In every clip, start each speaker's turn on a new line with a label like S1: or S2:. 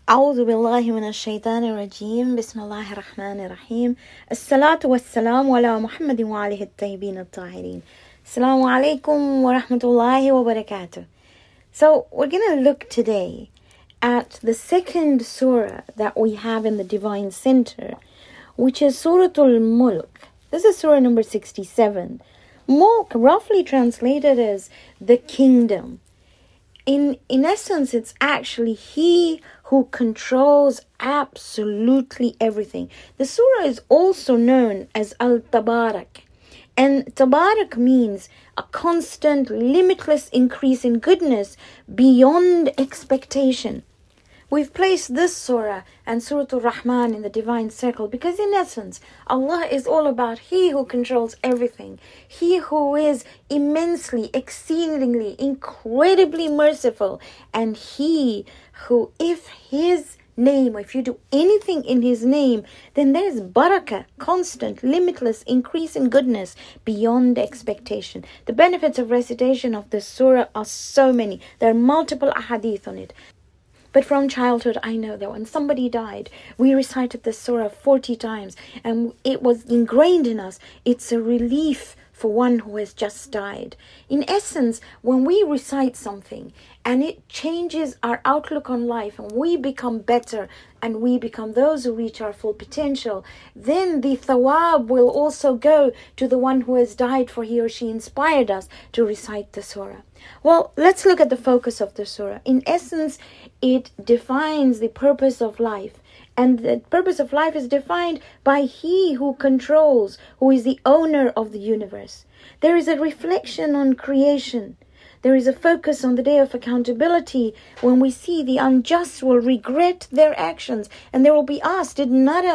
S1: أعوذ بالله من الشيطان الرجيم بسم الله الرحمن الرحيم الصلاة والسلام على محمد وآله الطيبين الطاهرين Assalamu alaikum wa rahmatullahi wa barakatuh. So we're going to look today at the second surah that we have in the Divine Center, which is Suratul Mulk. This is surah number 67. Mulk, roughly translated as the kingdom. In essence, it's actually He who controls absolutely everything. The surah is also known as Al-Tabarak. And Tabarak means a constant, limitless increase in goodness beyond expectation. We've placed this surah and Surah Al-Rahman in the divine circle because in essence, Allah is all about He who controls everything. He who is immensely, exceedingly, incredibly merciful. And He who, if His name, if you do anything in His name, then there is barakah, constant, limitless increase in goodness beyond expectation. The benefits of recitation of this surah are so many. There are multiple ahadith on it. But from childhood, I know that when somebody died, we recited this surah 40 times and it was ingrained in us. It's a relief for one who has just died. In essence, when we recite something and it changes our outlook on life and we become better and we become those who reach our full potential, then the thawab will also go to the one who has died, for he or she inspired us to recite the surah. Well, let's look at the focus of the surah. In essence, it defines the purpose of life. And the purpose of life is defined by He who controls, who is the owner of the universe. There is a reflection on creation. There is a focus on the day of accountability when we see the unjust will regret their actions and they will be asked, did not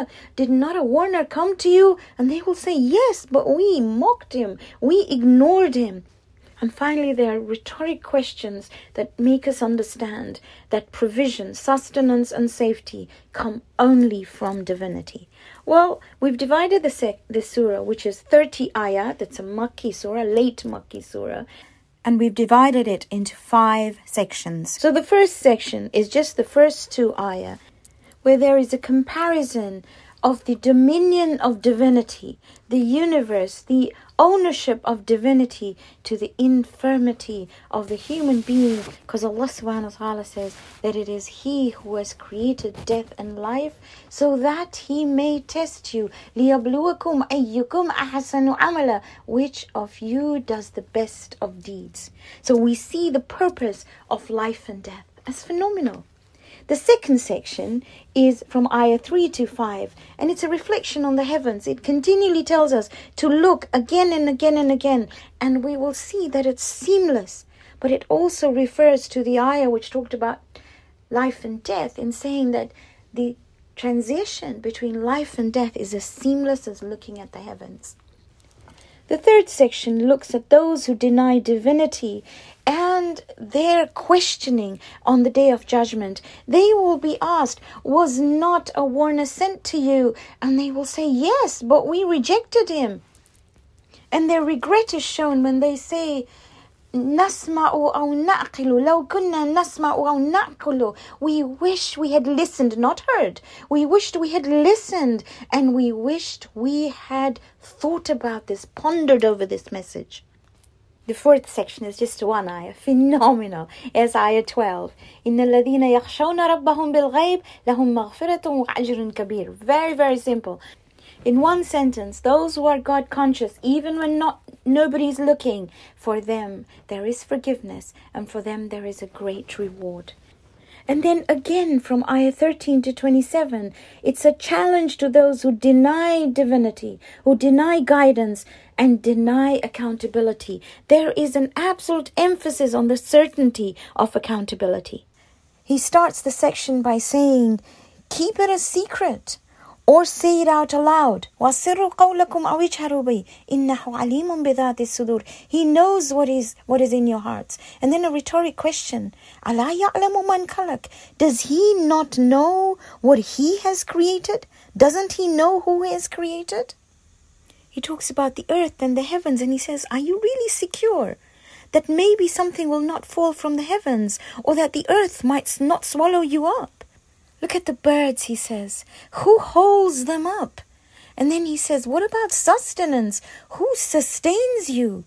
S1: a warner come to you? And they will say, yes, but we mocked him. We ignored him. And finally, there are rhetoric questions that make us understand that provision, sustenance and safety come only from divinity. Well, we've divided the surah, which is 30 ayah, that's a Makki surah, late Makki surah, and we've divided it into 5 sections. So the first section is just the first 2 ayah, where there is a comparison of the dominion of divinity, the universe, the ownership of divinity to the infirmity of the human being, because Allah subhanahu wa ta'ala says that it is He who has created death and life so that He may test you. لِيَبْلُوَكُمْ أَيُّكُمْ أَحْسَنُ عَمَلًا, which of you does the best of deeds. So we see the purpose of life and death as phenomenal. The second section is from ayah 3 to 5, and it's a reflection on the heavens. It continually tells us to look again and again and again, and we will see that it's seamless. But it also refers to the ayah which talked about life and death in saying that the transition between life and death is as seamless as looking at the heavens. The third section looks at those who deny divinity and their questioning on the day of judgment. They will be asked, was not a warner sent to you? And they will say, yes, but we rejected him. And their regret is shown when they say, نَسْمَعُ أَوْ نَعْقِلُ لَوْ كُنَّا نَسْمَعُ أَوْ نَعْقِلُ. We wish we had listened, not heard. We wished we had listened, and we wished we had thought about this, pondered over this message. The fourth section is just one ayah, phenomenal, as ayah 12. إِنَّ الَّذِينَ يَخْشَوْنَ رَبَّهُمْ بِالْغَيْبِ لَهُمْ مَغْفِرَةٌ وَأَجْرٌ كَبِيرٌ. Very, very simple. In one sentence, those who are God conscious, even when nobody's looking, for them there is forgiveness, and for them there is a great reward. And then again from ayah 13 to 27, it's a challenge to those who deny divinity, who deny guidance, and deny accountability. There is an absolute emphasis on the certainty of accountability. He starts the section by saying, keep it a secret, or say it out aloud. وَسِرُّ قَوْلَكُمْ أَوْ اجْهَرُوا بِهِ إِنَّهُ عَلِيمٌ بِذَاتِ الصُّدُورِ. He knows what is in your hearts. And then a rhetoric question. أَلَا يَعْلَمُ مَنْ خَلَقَ. Does He not know what He has created? Doesn't He know who He has created? He talks about the earth and the heavens, and he says, are you really secure that maybe something will not fall from the heavens, or that the earth might not swallow you up? Look at the birds, he says. Who holds them up? And then he says, what about sustenance? Who sustains you?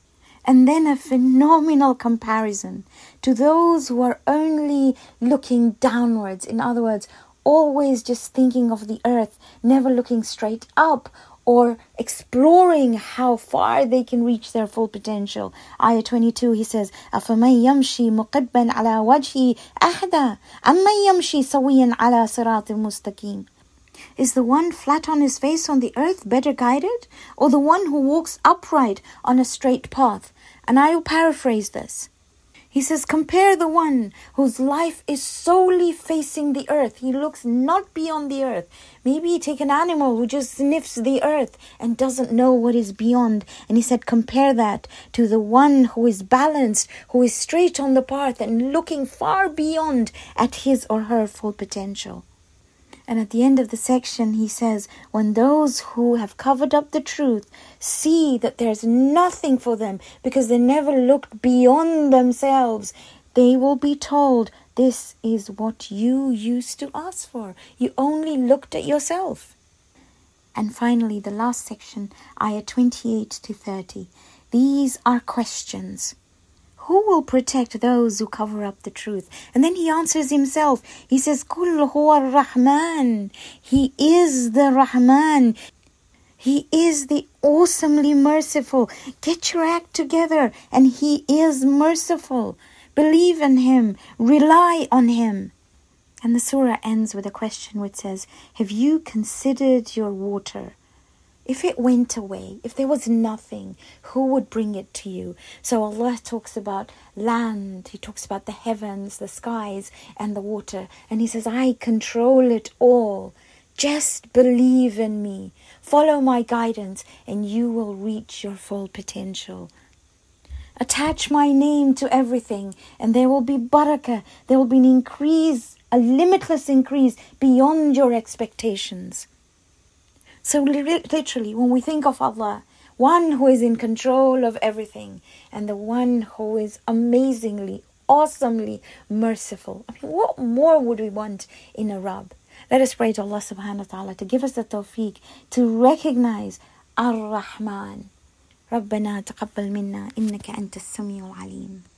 S1: And then a phenomenal comparison to those who are only looking downwards. In other words, always just thinking of the earth, never looking straight up or exploring how far they can reach their full potential. Ayah 22, he says, أَفَمَنْ يَمْشِي مُقِبًّا عَلَى وَجْهِ أَحْدَى أَمَّنْ يَمْشِي سَوِيًّا عَلَى صِرَاطٍ مُسْتَقِيمٍ. Is the one flat on his face on the earth better guided, or the one who walks upright on a straight path? And I will paraphrase this. He says, compare the one whose life is solely facing the earth. He looks not beyond the earth. Maybe you take an animal who just sniffs the earth and doesn't know what is beyond. And he said, compare that to the one who is balanced, who is straight on the path and looking far beyond at his or her full potential. And at the end of the section, he says, when those who have covered up the truth see that there's nothing for them because they never looked beyond themselves, they will be told, this is what you used to ask for. You only looked at yourself. And finally, the last section, ayah 28 to 30. These are questions. Who will protect those who cover up the truth? And then he answers himself. He says, Kul huwa ar-Rahman. He is the Rahman. He is the awesomely merciful. Get your act together. And he is merciful. Believe in him. Rely on him. And the surah ends with a question which says, have you considered your water? If it went away, if there was nothing, who would bring it to you? So Allah talks about land, He talks about the heavens, the skies, and the water. And He says, I control it all. Just believe in me. Follow my guidance, and you will reach your full potential. Attach my name to everything, and there will be barakah. There will be an increase, a limitless increase beyond your expectations. So literally, when we think of Allah, one who is in control of everything and the one who is amazingly, awesomely merciful. I mean, what more would we want in a Rabb? Let us pray to Allah subhanahu wa ta'ala to give us the tawfiq to recognize Ar-Rahman. ربنا تقبل منا إنك أنت السميع العليم.